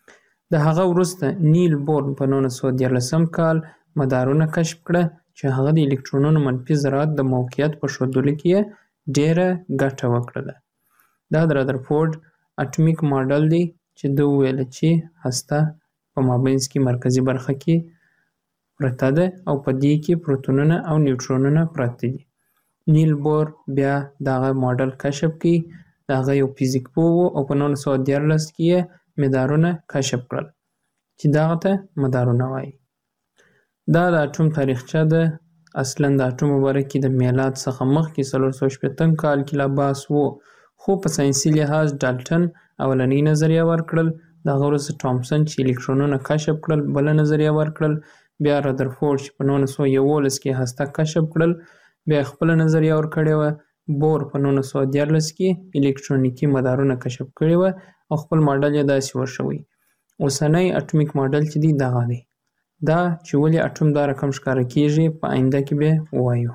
د هغه وروسته نیل بورن په 1913 کال مدارونه کشف کړه چې هغه د الکترونونو منفي ذرات د موقعیت په ښودلو کې ډیره ګټه وکړه. دا د رادرفورد اټومیک ماډل دی چې ده وویل چې هسته په مابینځ کې مرکزي برخه کې پرته ده او په دې کې پروتونونه او نیوټرونونه پراته دي. نیل بور بیا دغه ماډل کشف کړي. دغه یو فزیک پوه و او په 1913 کې مدارونه کشف کړل چې دغه ته مدارونه وایي. دا د اټوم تاریخچه ده. اصلا د اټوم په باره کې د میلاد څخه مخکې 415 کال کې لا بحث و، خو په ساینسي لحاظ ډالټن اولنۍ نظریه ورکړل. دغه وروسته تامسن چې الکترونونه کشف کړل بله نظریه ورکړل. بیا رادرفورد چې په 1911 کې هسته کشف کړل بیا خپل نظریه ورکړې وه. بور په 1913 کې الکترونیکي مدارونه کشف کړي وه او خپل ماډل یې داسې ورشوی. اوسنی اټومیک ماډل چې دی دغه دی. دا چې ولې اټوم دا رقم ښکاره کیږي په آینده کې به ووایو.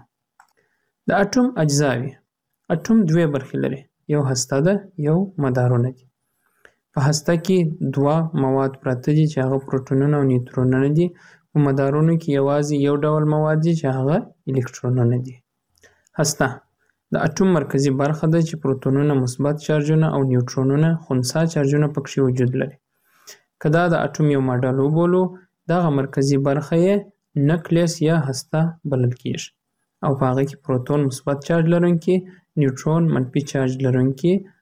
د اټوم اجزاوې. اټوم 2 برخې لري، یو هسته ده یو مدارونه دي. په هسته کې 2 مواد پراته دي چې هغه پروتونونه او نیوټرونونه دي. په مدارونو کې یوازې یو ډول مواد دي چې هغه الکترونونه دي. هسته د اټوم مرکزي برخه ده چې پروتونونه مثبت چارجونه او نیوټرونونه خنثی چارجونه پکې وجود لري. که دا د اټوم یو ماډل وبولو دغه مرکزي برخه یې نکلیس یا هسته بلل کیږي او په هغه کې پروتون مثبت چارج لرونکي، نیوټرون منفي چارج لرونکي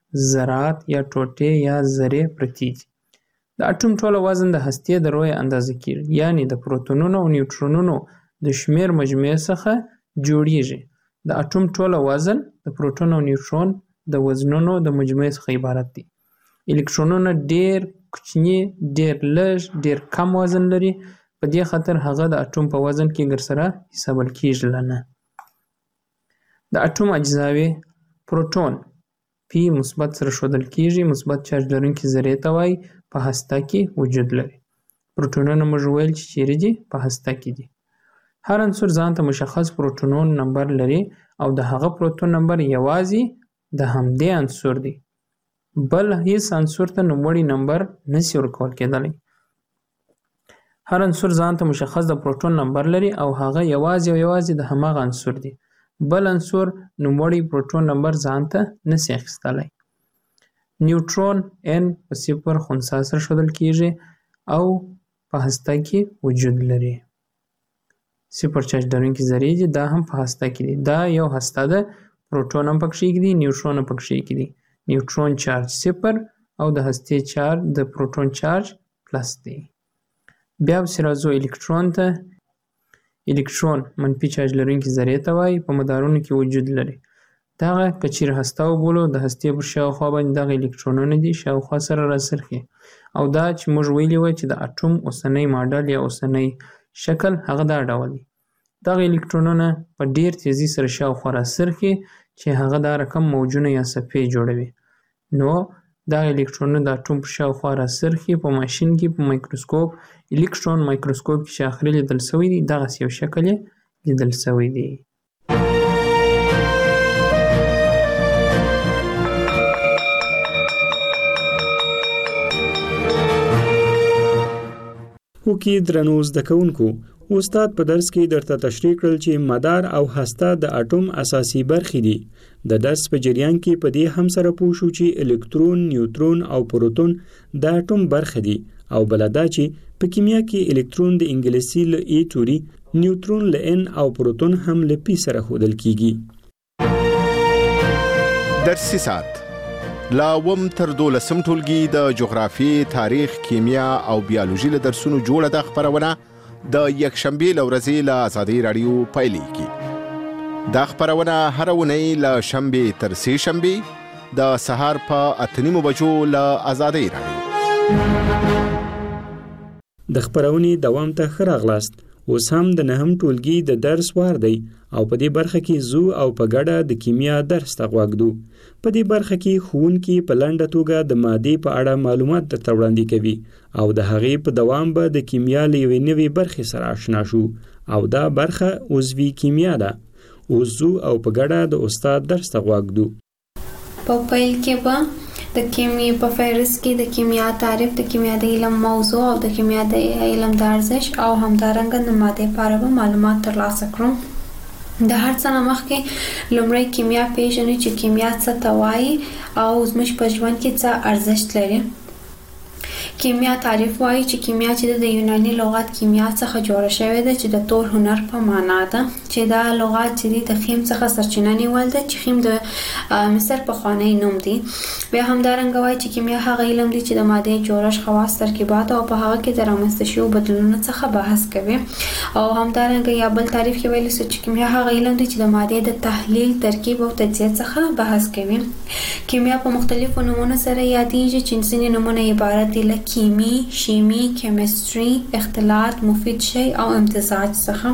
ذرات یا ټوټې یا ذرې پرتې دي. د اټوم ټوله وزن د هستې د رویه اندازه کېږي، یعنی د پروتونونو او نیوټرونونو د شمیر مجموعې څخه جوړیږي. د اټوم ټوله وزن د پروتون او نیوټرون د وزنونو د مجموعې څخه عبارت دی. الکترونونه ډیر کوچني، ډیر لږ، ډیر کم وزن لري، په دې خاطر هغه د اټوم په وزن کې ګرسره حسابل کېږي نه. د اټوم اجزاوې پروتون پی مثبت سره ښودل کېږي، مثبت چارج لرونکي ذرې ته وایي، په هسته کې وجود لري. پروتونونه موږ ویل چې چیرې دي؟ په هسته کې دي. هر عنصر ځان ته مشخص پروتونون نمبر لري او د هغه پروتون نمبر یوازې د همدې عنصر دی، بل هیڅ عنصر ته نوموړی نمبر نشي ورکول کېدلی. هر عنصر ځان ته مشخص د پروتون نمبر لري او هغه یوازې د هماغه عنصر دی، بل عنصر نوموړی پروتون نمبر ځان ته نشي اخیستلی. نیوټرون n په 0 خنثی سره ښودل کېږي او په هسته کې وجود لري. 0 چارج لرونکي ذرې دي، دا هم په هسته کې دي. دا یو هسته ده، پروتون هم پکښې دي، نیوټرون هم پکښې دي. نیوټرون چارج 0 او د هستې چارج د پروتون چارج پلس دی. بیا پسې راځو الکترون ته. الکترون منفي چارج لرونکي ذرې ته وایي، په مدارونو کې وجود لري. دغه که چیرې هسته وبولو، د هستې پر شاوخوا باندې دغه الکترونونه دي شاوخوا سره راڅرخي، او دا چې موږ ویلي وای چې د اټوم اوسنی ماډل یا اوسنی شکل هغه دا ډول دی. دغه الکترونونه په ډیر تیزی سره شاوخوا راڅرخي چې هغه دا رقم موجونه یا صفحې جوړوي. نو دغه الکترونونه د اټوم پر شاوخوا راڅرخي. په ماشین کې په مایکروسکوپ، الکترون مایکروسکوپ کې چې اخري لیدل سوی دی، دغسې یو شکل یې لیدل سوی دی. وکي درنو زده کوونکو، استاد په درس کې درته تشریح کړل چې مدار او هسته د اټوم اساسي برخې دي. د درس په جریان کې په دې هم سره پوه شو چې الکترون، نیوټرون او پروتون د اټوم برخې دي، او بل دا چې په کیمیا کې الکترون د انګلیسي له ای توري، نیوټرون له ان او پروتون هم له پی سره ښودل کیږي. درسي ساعت لا وم تر 12 ټولګي د جغرافیې، تاریخ، کیمیا او بیولوژي له درسونو جوړه ده خبرونه د یکشنبې له ورځې له آزادۍ راډیو پیلېږي. دا خبرونه هره اونۍ له شنبې تر سې شنبې د سهار په 8:30 بجو له آزادۍ راډیو. د خبرونې دوام ته ښه راغلاست. اوس هم د 9 ټولګي د درس وار دی او په دې برخه کې زو او په ګډه د کیمیا درس ته غوږدو. په دې برخه کې ښوونکي په لنډه توګه د مادې په اړه معلومات درته وړاندې کوي او د هغې په دوام به د کیمیا له یوې نوې برخې سره آشنا شو، او دا برخه عضوي کیمیا ده. اوس زو او په ګډه د استاد درس ته غوږدو. په پیل کې به د کیمیا په فهرست کې د کیمیا تعریف، د کیمیا د علم موضوع او د کیمیا د علم د ارزښت او همدارنګه د مادې په اړه به معلومات ترلاسه کړو. د هر څه نه مخکې لومړی کیمیا پیژنو چې کیمیا څه ته وایي او زموږ په ژوند کې څه ارزښت لري. کیمیا تعریف وایي چې کیمیا چې د یوناني لغت کیمیا څخه جوړه شوې ده چې د تور هنر په معنا ده، چې دا لغت چې د خیم څخه سرچینه نیول ده، چې خیم د مصر پخوانی نوم دی. بیا همدارنګه وایي چې کیمیا هغه علم دی چې د مادې جوړښت، خواص، ترکیبات او په هغه کې د رامنځته شویو بدلونونو څخه بحث کوي. او همدارنګه یا بل تعریف کې ویل شوی چې کیمیا هغه علم دی چې د مادې د تحلیل، ترکیب او تجزیه څخه بحث کوي. کیمیا په مختلفو نومونو سره یادېږي چې ځینې نومونه عبارت دي له کیمی، شیمی، کیمستري، اختلاط، مفید شی او امتزاج څخه.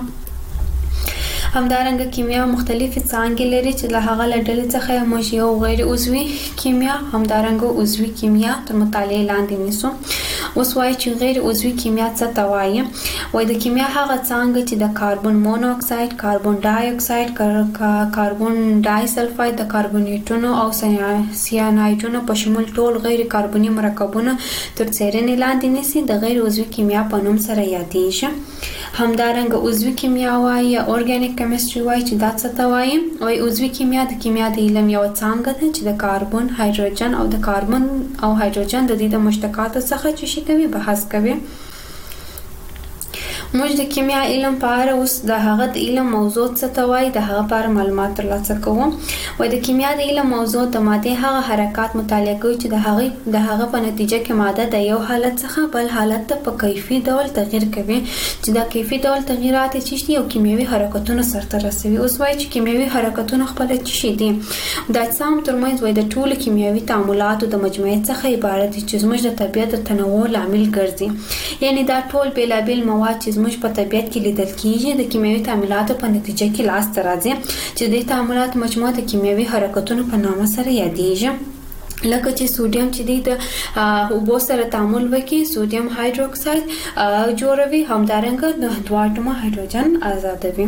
همدارنګه کیمیا مختلفې څانګې لري چې له هغه له ډلې څخه موږ یو غیر عضوي کیمیا، همدارنګه عضوي کیمیا تر مطالعې لاندې نیسو. اوس وایي چې غیر عضوي کیمیا څه ته وایي؟ وایي د کیمیا هغه څانګه چې د کاربن مونو اکساید، کاربن ډای اکساید، کاربن ډای سلفاید، د کاربونیټونو او سیانایډونو په شمول ټول غیر کاربني مرکبونه تر څیړنې لاندې نیسي، د غیر عضوي کیمیا په نوم سره یادېږي. همدارنګه عضوي کیمیا وایي یا ارګانیک کیمستري وایي چې دا څه ته وایي؟ وایي عضوي کیمیا د کیمیا د علم یوه څانګه ده چې د کاربن، هایدروجن او د کاربن او هایدروجن د دې د مشتقاتو څخه چې شي کوي بحث کوي. موږ د کیمیا علم په اړه اوس د هغه د علم موضوع څه ته وایي د هغه په اړه معلومات ترلاسه کوو. وایي د کیمیا د علم موضوع د ماده هغه حرکات مطالعه کوي چې د هغه په نتیجه کې ماده د یو حالت څخه بل حالت ته په کیفي ډول تغییر کوي چې دا کیفي ډول تغییرات چې یو کیمیاوي حرکتونه سرته رسوي. اوس وایي چې کیمیاوي حرکتونه خپل شي دي د اجسام ترمنځ وایي د ټولو کیمیاوي تعاملاتو د مجموعې څخه عبارت دي چې زموږ د طبیعت د تنوع لامل ګرځي. یعنی دا ټول بیلابیل مواد چې زموږ په طبیعت کې لیدل کیږي د کیمیاوي تعاملاتو په نتیجه کې لاس ته راځي چې د تعاملات مجموعه د کیمیاوي حرکتونو په نامه سره یادېږي. لکه چې سوډیم چې د اوبو سره تعامل وکړي سوډیم هایدروکساید جوړوي همدارنګه د دوه اټومه هایدروجن آزادوي.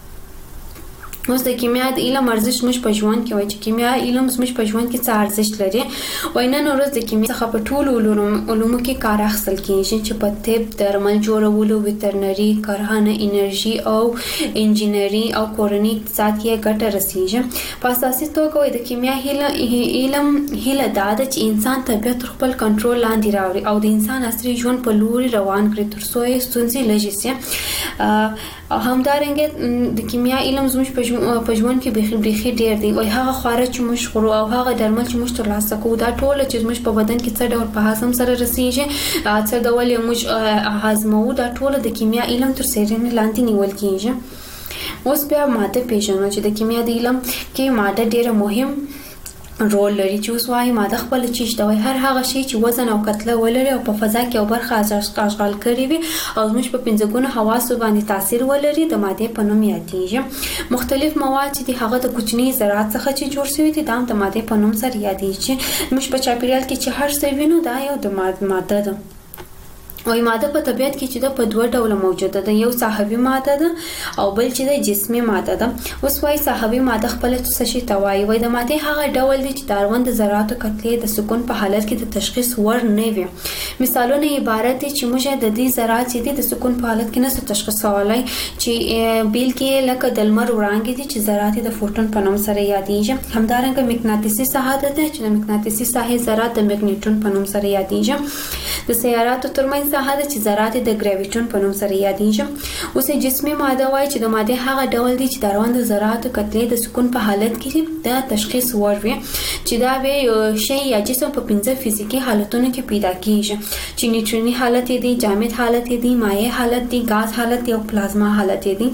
اوس د کیمیا د علم ارزښت موږ په ژوند کې وایي چې کیمیا علم موږ په ژوند کې څه ارزښت لري. وای نن ورځ د کیمیا څخه په ټولو علومو کې کار اخیستل کیږي چې په طب، درمل جوړولو، ویټرنري، کرهڼه، انرژي او انجینری او کورنۍ اقتصاد کې ګټه رسیږي. په اساسي توګه وایي د کیمیا علم هیله دا ده چې انسان طبیعت خپل کنټرول لاندې راوړي او د انسان عصري ژوند په لوري روان کړي ترڅو یې ستونزې لږې شي. همدارنګه د کیمیا علم زموږ په ژوند کې بيخي ډېر دی. وای هغه خواړه چې موږ خورو او هغه درمل چې موږ ترلاسه کوو دا ټول چې موږ په بدن کې څه ډول په هضم سره رسیږي څه ډول موږ هضمو دا ټول د کیمیا علم تر څیړنې لاندې نیول کیږي. اوس بیا ماده پیژنو چې د کیمیا د علم کې ماده ډېر مهم رول لري چې اوس وايي ماده خپل چیش دا وای هر هغه شی چې وزن او کتله ولري او په فضا کې او برخه اشغال کړي وي او موږ په پنځګونو حواسو باندې تاثیر ولري د ماده په نوم یادېږي. مختلف مواد چې هغه د کوچني ذرات څخه چې جوړ شوی دي دا د ماده په نوم سره یادېږي. موږ په چاپیریال کې چې هر څه وینو دا یو د ماده ده. وای ماده په طبیعت کې چې د په دوه ډول موجوده ده یو صحوي ماده ده او بل چې د جسمي ماده ده. اوس وای صحوي ماده خپل څه شي توای وای د ماده هغه ډول دي چې د اړوند ذراتو کتلې د سکون په حالت کې د تشخیص ور نه وي. مثالونه عبارت دي چې موږ د دې ذرات چې د سکون په حالت کې نه تشخیصولای چې بیل کې لکه د لمر وړانګې دي چې ذرات د فوټون په نوم سره یادېږي. همدارنګه مغناطیسي ساحه ده چې د مغناطیسي ساحې ذرات د مګنیټون په نوم سره یادېږي. د سیاراتو ترمنځ ساحه ده چې ذرات د ګراویټون په نوم سره یادېږي. اوس جسمي ماده وایي چې د ماده هغه ډول دي چې د اړوند ذراتو کتلې د سکون په حالت کې د تشخیص ور وي چې دا به شی یا جسم په 5 فزیکی حالتونو کې پیدا کیږي چې نیوټروني حالت دي، جامد حالت دي، مایع حالت دي، غاز حالت دي او پلازما حالت دي.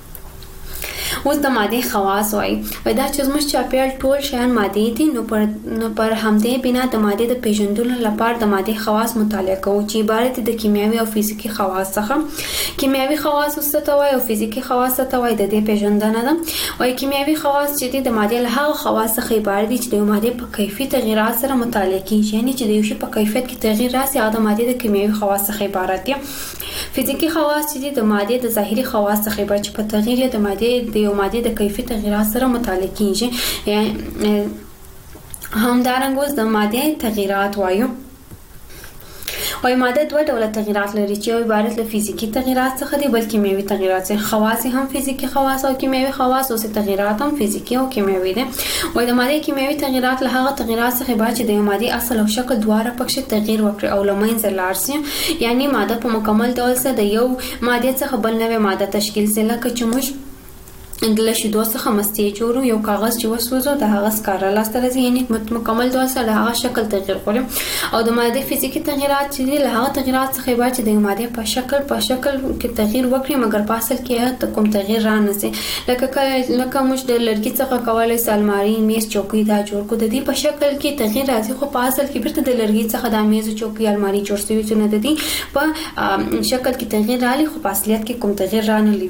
اوس د ماده خواص وایي دا چې زموږ چاپیریال ټول شیان ماده دي نو پر همدې بنا د ماده د پیژندلو لپاره د ماده خواص مطالعه کوو چې عبارت د کیمیاوي او فزیکی خواص څخه. کیمیاوي خواص څه ته وایي او فزیکی خواص څه ته وایي د دې پیژندنه ده. وایي کیمیاوي خواص چې د ماده له هغه خواص څخه عبارت دي چې د ماده په کیفي تغیرات سره مطالعه کیږي یعنی چې د یو شی په کیفیت کې تغییر راسي هغه د ماده د کیمیاوي خواص څخه عبارت دي. فزیکی خواص چې د ماده د ظاهري خواص څخه عبارت چې په تغییر د ماده د کیفي تغیرات سره مطالعه کیږي. همدارنګه اوس د ماده تغیرات وایو. وای ماده دوه ډوله تغیرات لري چې یو عبارت له فزیکی تغیرات څخه دي بل کیمیاوي تغیرات څخه. خواص هم فزیکی خواص او کیمیاوي خواص او تغیرات هم فزیکی او کیمیاوي دي. وای د ماده کیمیاوي تغیرات له هغه تغیرات څخه عبارت چې د ماده اصل او شکل دواړه پکې تغییر وکړي او لمنځه لاړ شي یعنی ماده په مکمل ډول سره د یو ماده څخه بل نوې ماده تشکیل سي. لکه چې موږ د شیدو څخه مستې جوړو یو کاغذ چې وسوځو د هغه سکاره لاسته راځي یعنی مکمل ډول سره هغه شکل تغییر کړي. او د ماده فزیکی تغیرات چې له هغه تغیرات څخه عبارت چې د ماده په شکل کې تغییر وکړي مګر په اصل کې کوم تغییر را نه سي. لکه موږ د لرګي څخه کولای سو الماری میز چوکۍ دا جوړ کو د دې په شکل کې تغییر راځي خو په اصل کې بیرته د لرګي څخه د میز چوکۍ الماری جوړ شوی چې نه د دې په شکل کې تغییر راځي خو په اصلیت کې کوم تغییر را نه لري.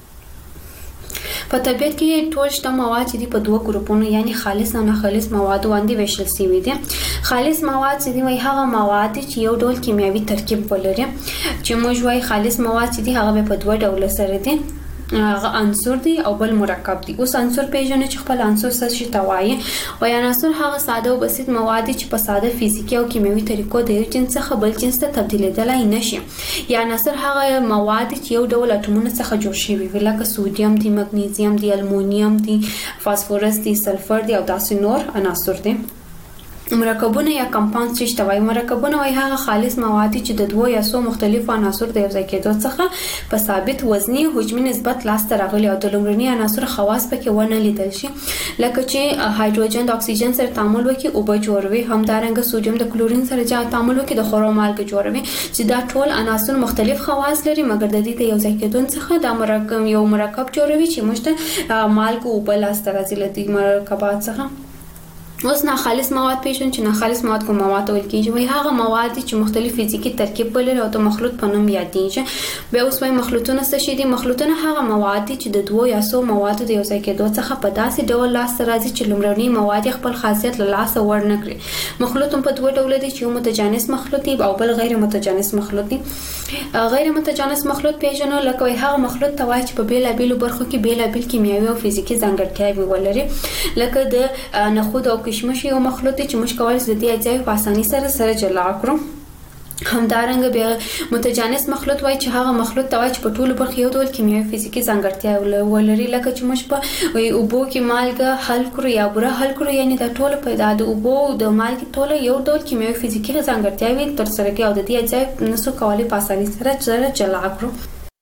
په طبیعت کې ټول شته مواد چې په دوه ګروپونو یعنی خالص او ناخالص مواد باندې ویشل شوي دي. خالص مواد چې دی هغه مواد چې یو ډول کیمیاوي ترکیب ولري چې موږ وايي خالص مواد چې دی هغه په دوه ډول سره دي هغه عنصر دی او بل مرکب دی. اوس عنصر پیژنې چې خپل عنصر څه شي توایي او عنصر هغه ساده او بسيط مواد چې په ساده فزیکی او کیمیاوي طریقو د یو جنس څخه بل جنس ته تبدیلېدلای نشي. یا عنصر هغه مواد چې یو ډول اټومونو څخه جوړ شوي وي لکه سوډیم دی، مګنیزیم دی، المونیم دی، فاسفورس دی، سلفر دی او داسې نور عناصر دي. مرکبونه یا کمپاوند څه شته وای. مرکبونه وای هغه خالص مواد چې د دوه یا څو مختلفو عناصر د یو ځای کېدو څخه په ثابت وزني حجمي نسبت لاسته راغلي او د لومړني عناصر خواص پکې ونه لیدل شي، لکه چې هایدروجن د اکسیجن سره تعامل وکړي او به جوړوي، همدارنګه سوډیم د کلورین سره تعامل وکړي د خورو مالګه جوړوي، چې دا ټول عناصر مختلف خواص لري مګر د دې د یو ځای کېدو څخه دا مرکب جوړوي چې موږ ته مالګه او بل لاسته راځي له دې مرکبات څخه. اوس ناخالص مواد پیژنو چې ناخالص مواد کوم مواد ویل کېږي. وای هغه مواد چې مختلف فزیکی ترکیب ولري او د مخلوط په نوم یادېږي. بیا اوس وای مخلوطونه څه شي دي؟ مخلوطونه هغه مواد چې د دوه یا څو موادو د یو ځای کېدو څخه په داسې ډول لاسته راځي چې لومړني مواد خپل خاصیت له لاسه ور نه کړي. مخلوط په دوه ډول دي چې یو متجانس مخلوط دی او بل غیر متجانس مخلوط دی. غیر متجانس مخلوط پیژنو لکه وای هغه مخلوط ته وای چې په بیلابېلو برخو کې بیلابېل کیمیاوي او فزیکی ځانګړتیاوې ولري، لکه د نخود او کشمش یو مخلوط دی چې موږ کولی شو د دې اجزاوې په اسانۍ سره جلا کړو. همدارنګه بیا متجانس مخلوط وای چې هغه مخلوط ته وای چې په ټولو برخو یو ډول کیمیاوي فزیکی ځانګړتیا ولري، لکه چې موږ په اوبو کې مالګه حل کړو یا بوره حل کړو، یعنی دا ټول په د اوبو د مالګې ټول یو ډول کیمیاوي فزیکی ځانګړتیاوې ترسره کوي او د دې اجزاوې نسو کولی په اسانۍ سره جلا کړو.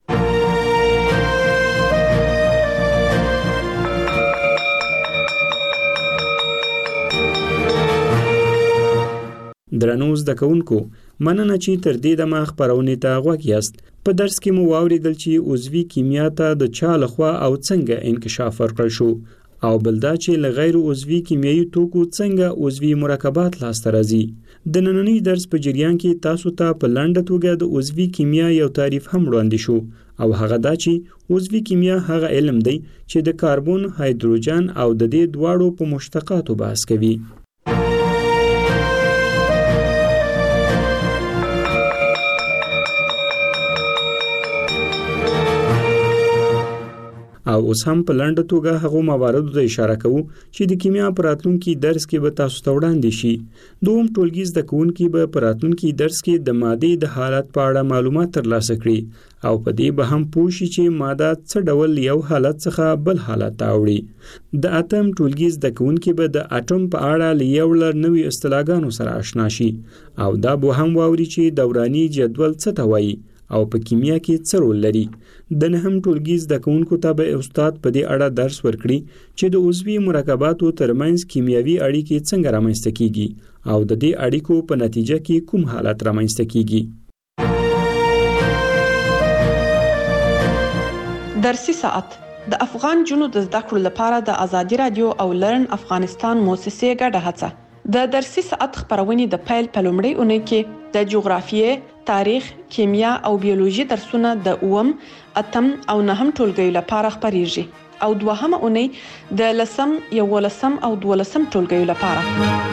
درنو زده کوونکو، مننه چې تر دې دمه خپرونې ته غوږ یاست. په درس کې مو واوریدل چې عضوي کیمیا ته د چا لخوا او څنګه انکشاف ورکړل شو، او بل دا چې له غیر عضوي کیمیاوي توکو څنګه عضوي مرکبات لاسته راځي. د نننۍ درس په جریان کې تاسو ته په لنډه توګه د عضوي کیمیا یو تعریف هم وړاندې شو، او هغه دا چې عضوي کیمیا هغه علم دی چې د کاربن، هایدروجن او د دې دواړو په مشتقاتو بحث کوي. او اوس هم په لنډه توګه هغه مواردو ته اشاره کوو چې د کیمیا په راتلونکي درس کې به تاسو ته وړاندې شي. دوم ټولګي زده کوونکي به په راتلونکي درس کې د مادې د حالت په اړه معلومات ترلاسه کړي او په دې به هم پوه شي چې ماده څه ډول یو حالت څخه بل حالت ته اوړي. د اتم ټولګي زده کوونکي به د اټوم په اړه له یو لړ نوي اصطلاحګانو سره آشنا شي او دا به هم واوري چې دوراني جدول څه ته وایي او په کیمیا کې څه رول لري. د نهم ټولګي زده کوونکو ته به استاد په دې اړه درس ورکړي چې د عضوي مرکباتو ترمنځ کیمیاوي اړیکې څنګه رامنځته کیږي او د دې اړیکو په نتیجه کې کوم حالت رامنځته کیږي. درسي ساعت د افغان جنو د زده کړو لپاره د ازادي رادیو او لرن افغانستان موسسې ګډه هڅه. د درسي ساعت خبرونه د پیل په لومړۍ اونۍ کې د جغرافیې، تاریخ، کیمیا او بیولوژي درسونه د 8م، 8م او 9م ټولګیو لپاره خبريږي او دوهمه اونۍ د 10م، 11م او 12م ټولګیو لپاره.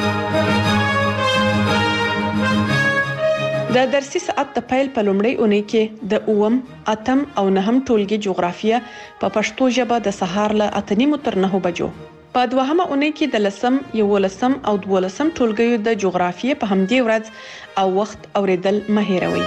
د درسي ساعت د پیل په لومړۍ اونۍ کې د 8م، 8م او 9م ټولګي جغرافیه په پښتو ژبه د سهار له 8:30 تر 9 بجو. په دوهمه اونۍ کې د 10م، 11م او 12م ټولګیو د جغرافیې په همدې ورځ او وخت اوریدل مه هېروئ.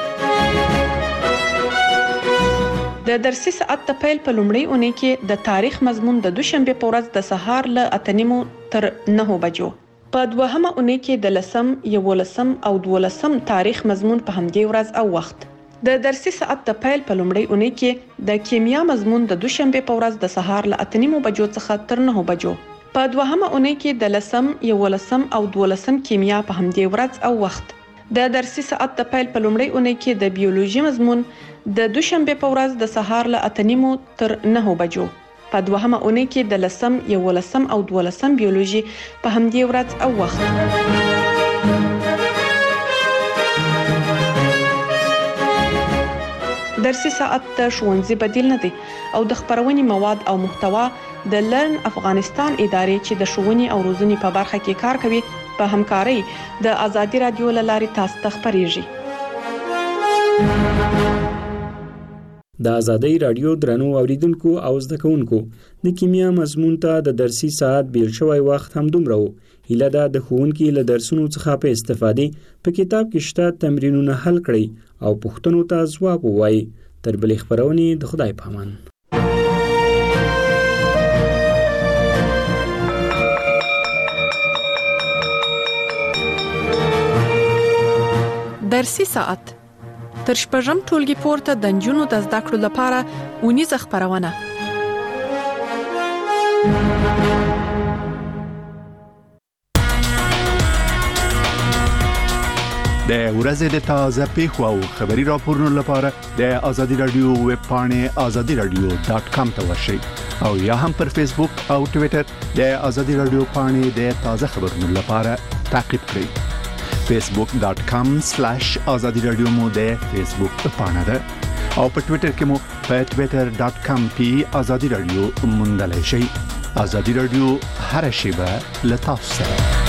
د درسي ساعت د پیل په لومړۍ اونۍ کې د تاریخ مضمون د دوشنبه په ورځ د سهار له 8:30 تر 9 بجو. په دوهمه اونۍ کې د 10م، 11م او 12م تاریخ مضمون په همدې ورځ او وخت. د درسي ساعت د پیل په لومړۍ اونۍ کې د کیمیا مضمون د دوشنبه په ورځ د سهار له 8:30 بجو څخه تر 9 بجو. په دوهمه اونۍ کې د 10م، 11م او 12م کیمیا په همدې ورځ او وخت. د درسي ساعت د پیل په لومړۍ اونۍ کې د بیولوژي مضمون د دوشنبه په ورځ د سهار له 8:30 تر 9 بجو. په دوهمه اونۍ کې د 10م، 11م او 12م بیولوژي په همدې ورځ او وخت. درسي ساعت د ښوونځي بدیل نه دی او د خبرونې مواد او محتوا د لرن افغانستان ادارې چې د ښوونې او روزنې په برخه کې کار کوي په همکارۍ د ازادي رادیو له لارې تاسو ته خبريږي. د ازادي رادیو درنو اوریدونکو او زده کوونکو، د کیمیا مضمون ته د درسي ساعت بیل شوی وخت هم دومره و. هیله ده د ښوونکي له درسونو څخه په استفادې په کتاب کې شته تمرینونه حل کړئ او پوښتنو ته ځواب ووایئ. تر بلې خبرونې د خدای په امان. درسي ساعت تر شپږم ټولګي پورته د نجونو د زده کړو لپاره اونیزه خبرونه. د ورځې د تازه پیښو او خبري راپورونو لپاره د آزادي رادیو ویب پاڼې azadiradio.com ته ورشئ او یا هم پر فیسبوک او ټوئیټر د آزادي رادیو پاڼې د تازه خبرونو لپاره تعقیب کړئ. facebook.com/azadiradio مو د فیسبوک پاڼه ده او په ټوئیټر کې مو په twitter.com/azadiradio موندلای شئ. آزادي رادیو هر شیبه له تاسو سره.